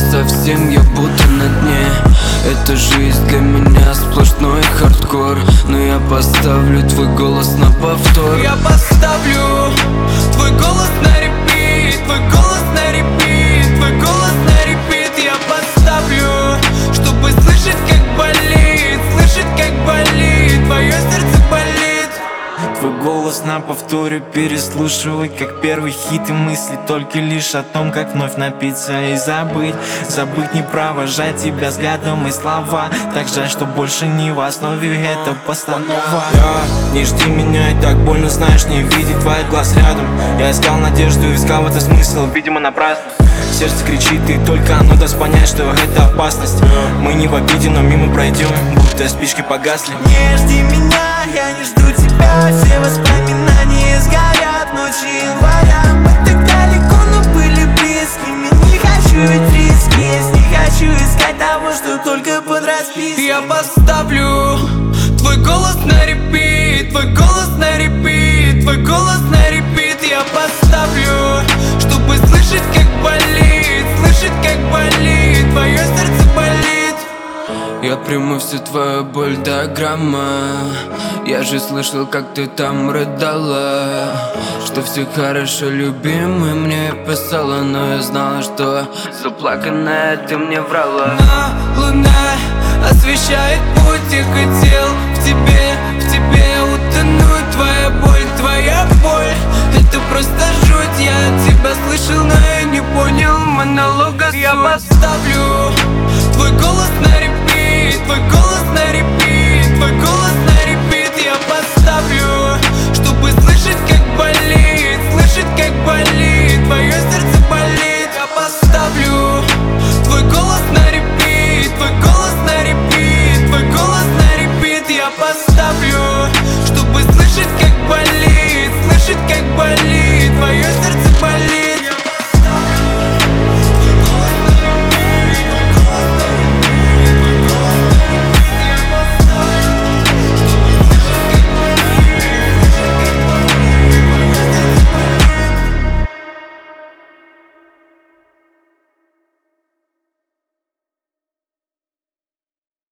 совсем, я будто на дне. Эта жизнь для меня сплошной хардкор, но я поставлю твой голос на повтор. Я поставлю твой голос на репит, твой голос на репит, твой голос на репит. Я поставлю, чтобы слышать, как болит, слышать, как болит, твое сердце болит. Твой голос на повторе переслушивай, как первый хит, и мысли только лишь о том, как вновь напиться и забыть. Забыть, не провожать тебя взглядом и слова. Так жаль, что больше не в основе это постанова. Не жди меня, и так больно, знаешь, не видеть твоих глаз рядом. Я искал надежду, искал в это смысл, видимо напрасно. Сердце кричит, и только оно даст понять, что это опасность. Мы не в обиде, но мимо пройдем, будто спички погасли. Не жди меня, я не жду тебя. Все воспоминания сгорят ночи января. Мы так далеко, но были близкими. Не хочу ведь риски, если хочу искать того, что только под распиской. Я поставлю твой голос на репит, твой голос на репит, твой голос на репит. Я поставлю, чтобы слышать, как болит, слышать, как болит, твое сердце болит. Я приму всю твою боль до грамма. Я же слышал, как ты там рыдала, что все хорошо, любимый мне писала. Но я знала, что заплаканная ты мне врала. Луна освещает путь, я хотел в тебе утонуть. Твоя боль, твоя боль, это просто жуть. Я тебя слышал, но я не понял монолога суть. Я поставлю твой голос на репит, твой голос на репит.